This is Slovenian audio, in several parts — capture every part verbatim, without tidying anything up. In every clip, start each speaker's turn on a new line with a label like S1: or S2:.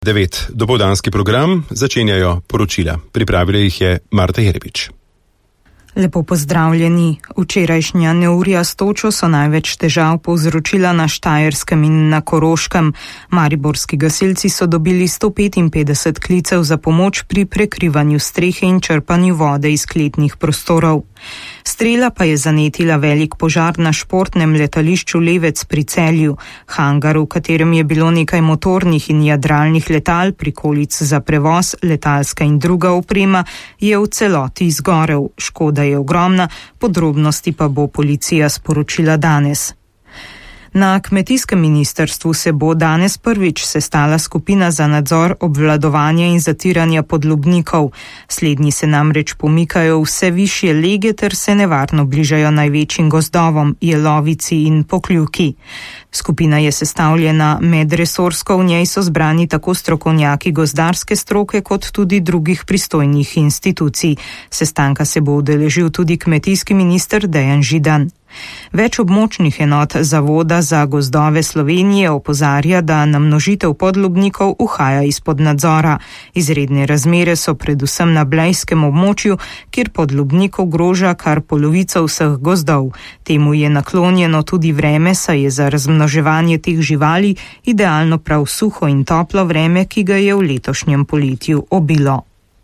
S1: devet. Dopoldanski program začenjajo poročila. Pripravila jih je Marta Jerebič.
S2: Lepo pozdravljeni. Včerajšnja neurja s točo so največ težav povzročila na Štajerskem in na Koroškem. Mariborski gasilci so dobili sto petinpetdeset klicev za pomoč pri prekrivanju strehe in črpanju vode iz kletnih prostorov. Strela pa je zanetila velik požar na športnem letališču Levec pri Celju. Hangar, v katerem je bilo nekaj motornih in jadralnih letal, prikolic za prevoz, letalska in druga oprema, je v celoti izgorel. Škoda je ogromna, podrobnosti pa bo policija sporočila danes. Na kmetijskem ministrstvu se bo danes prvič sestala skupina za nadzor obvladovanja in zatiranja podlubnikov. Slednji se namreč pomikajo vse višje lege ter se nevarno bližajo največjim gozdovom, jelovici in pokljuki. Skupina je sestavljena medresorsko, v njej so zbrani tako strokovnjaki gozdarske stroke kot tudi drugih pristojnih institucij. Sestanka se bo udeležil tudi kmetijski minister Dejan Židan. Več območnih enot Zavoda za gozdove Slovenije opozarja, da namnožitev podlubnikov uhaja izpod nadzora. Izredne razmere so predvsem na blejskem območju, kjer podlubnik ogroža kar polovico vseh gozdov. Temu je naklonjeno tudi vreme, saj je za razmnoževanje teh živali idealno prav suho in toplo vreme, ki ga je v letošnjem poletju obilo.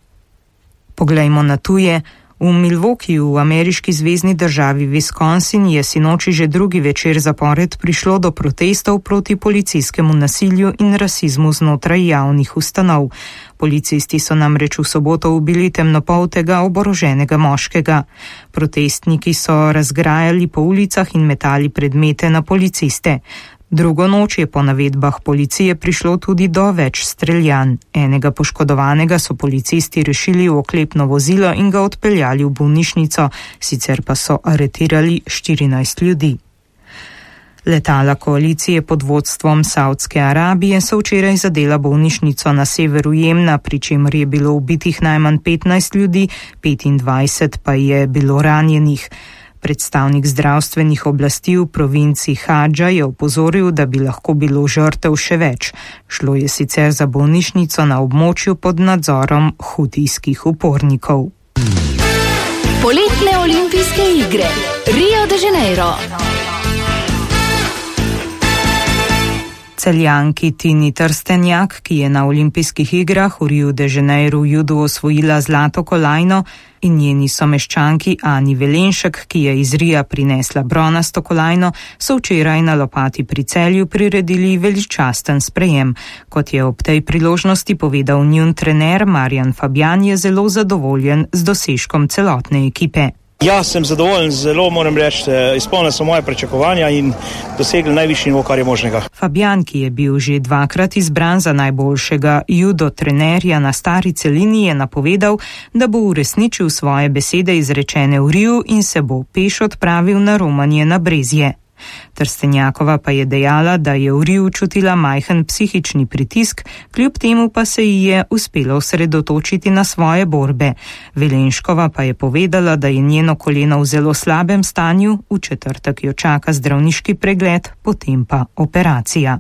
S2: Poglejmo na tuje. V Milwaukeeju v ameriški zvezni državi Wisconsin je sinoči že drugi večer zapored prišlo do protestov proti policijskemu nasilju in rasizmu znotraj javnih ustanov. Policisti so namreč v soboto ubili temnopoltega oboroženega moškega. Protestniki so razgrajali po ulicah in metali predmete na policiste. Drugo noč je po navedbah policije prišlo tudi do več streljanj. Enega poškodovanega so policisti rešili v oklepno vozilo in ga odpeljali v bolnišnico, sicer pa so aretirali štirinajst ljudi. Letala koalicije pod vodstvom Saudske Arabije so včeraj zadela bolnišnico na severu Jemna, pri čemer je bilo ubitih najmanj petnajst ljudi, petindvajset pa je bilo ranjenih. Predstavnik zdravstvenih oblasti v provinci Hadža je opozoril, da bi lahko bilo žrtev še več. Šlo je sicer za bolnišnico na območju pod nadzorom hutijskih upornikov.
S3: Poletne olimpijske igre Rio de Janeiro.
S2: Celjanki Tini Trstenjak, ki je na olimpijskih igrah v Rio de Janeiro judu osvojila zlato kolajno, in njeni someščanki Ani Velenšek, ki je iz Rija prinesla bronasto kolajno, so včeraj na Lopati pri Celju priredili veličasten sprejem. Kot je ob tej priložnosti povedal njun trener Marjan Fabjan, je zelo zadovoljen z dosežkom celotne ekipe.
S4: Ja, sem zadovoljen, zelo moram reči, izpolnili so moje pričakovanja in dosegli najvišji nivo, kar je možnega.
S2: Fabjan, ki je bil že dvakrat izbran za najboljšega judo trenerja na stari celini, je napovedal, da bo uresničil svoje besede izrečene v Riju in se bo peš odpravil na romanje na Brezje. Trstenjakova pa je dejala, da je v Riju čutila majhen psihični pritisk, kljub temu pa se ji je uspelo osredotočiti na svoje borbe. Velenškova pa je povedala, da je njeno koleno v zelo slabem stanju, v četrtek jo čaka zdravniški pregled, potem pa operacija.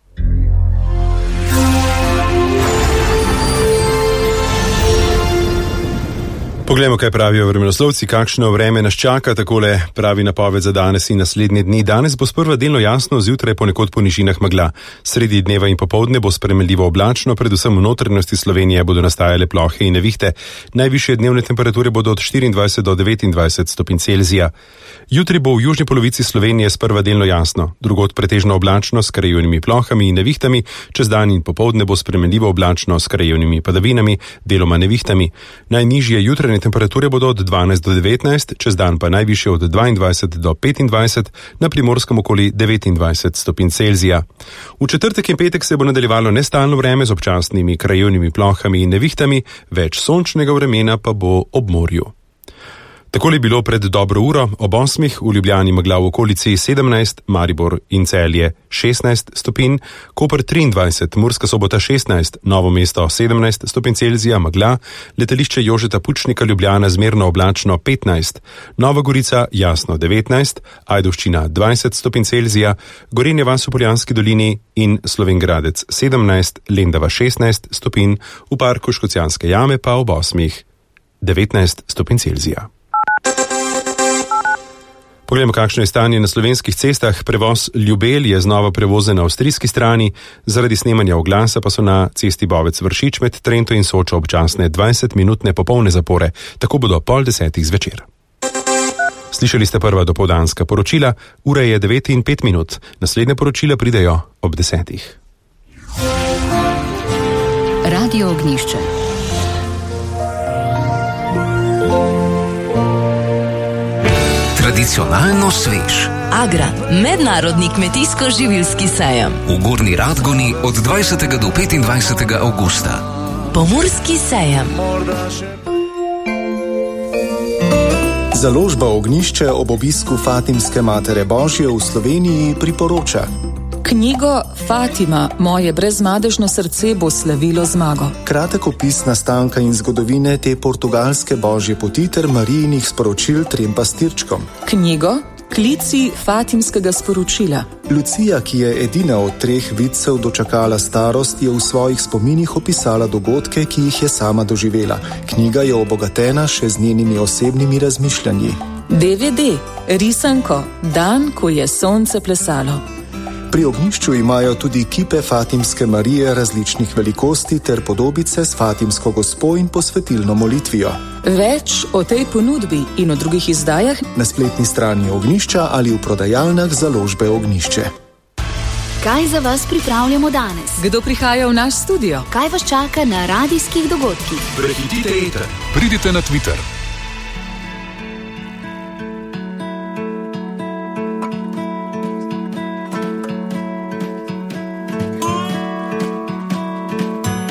S1: Poglejmo, kaj pravijo vremenoslovci, kakšno vreme nas čaka, takole pravi napoved za danes in naslednje dni. Danes bo sprva delno jasno, zjutraj ponekod po nižinah megla. Sredi dneva in popoldne bo spremenljivo oblačno, predvsem v notranjosti Slovenije bodo nastajale plohe in nevihte. Najvišje dnevne temperature bodo od štiriindvajset do devetindvajset stopinj Celzija. Jutri bo v južni polovici Slovenije sprva delno jasno, drugod pretežno oblačno s krajevnimi plohami in nevihtami, čez dan in popoldne bo spremenljivo oblačno s krajevnimi padavinami, deloma nevihtami. Najnižje jutranje temperature bodo od dvanajst do devetnajst, čez dan pa najvišje od dvaindvajset do petindvajset, na Primorskem okoli devetindvajset stopinj Celzija. V četrtek in petek se bo nadaljevalo nestalno vreme z občasnimi krajevnimi plohami in nevihtami, več sončnega vremena pa bo ob morju. Takole je bilo pred dobro uro, ob osmih v Ljubljani megla v okolici sedemnajst, Maribor in Celje šestnajst stopinj, Koper triindvajset, Murska Sobota šestnajst, Novo mesto sedemnajst stopinj Celzija, megla, letališče Jožeta Pučnika Ljubljana zmerno oblačno petnajst, Nova Gorica jasno devetnajst, Ajdovščina dvajset stopinj Celzija, Gorenje vas v Poljanski dolini in Slovenj Gradec sedemnajst, Lendava šestnajst stopinj, v parku Škocjanske jame pa ob osmih devetnajst stopinj Celzija. Poglejmo, kakšno je stanje na slovenskih cestah. Prevoz Ljubelj je znova prevozen na avstrijski strani, zaradi snemanja oglasa pa so na cesti Bovec-Vršič med Trento in Sočo občasne dvajsetminutne popolne zapore, tako bodo pol desetih zvečer. Slišali ste prva dopoldanska poročila, ura je devet in pet minut, naslednje poročila pridejo ob desetih.
S3: Radio Ognjišče.
S5: Tradicionalno svež.
S6: Agra, mednarodni kmetijsko-živilski sejem.
S5: V Gornji Radgoni od dvajsetega do petindvajsetega avgusta.
S6: Pomurski sejem.
S7: Založba Ognjišče ob obisku Fatimske Matere Božje v Sloveniji priporoča
S8: knjigo Fatima, moje brezmadežno srce bo slavilo zmago.
S7: Kratek opis nastanka in zgodovine te portugalske božje poti ter Marijinih sporočil trem pastirčkom.
S8: Knjigo Klici Fatimskega sporočila.
S7: Lucija, ki je edina od treh vidcev dočakala starost, je v svojih spominih opisala dogodke, ki jih je sama doživela. Knjiga je obogatena še z njenimi osebnimi razmišljanji.
S8: D V D, risanko Dan, ko je sonce plesalo.
S7: Pri Ognjišču imajo tudi kipe Fatimske Marije različnih velikosti ter podobice s Fatimsko gospo in posvetilno molitvijo.
S8: Več o tej ponudbi in o drugih izdajah
S7: na spletni strani Ognjišča ali v prodajalnah založbe Ognjišče.
S3: Kaj za vas pripravljamo danes?
S8: Kdo prihaja v naš studio?
S3: Kaj vas čaka na radijskih dogodkih?
S5: Prehitite eter. Pridite na Twitter.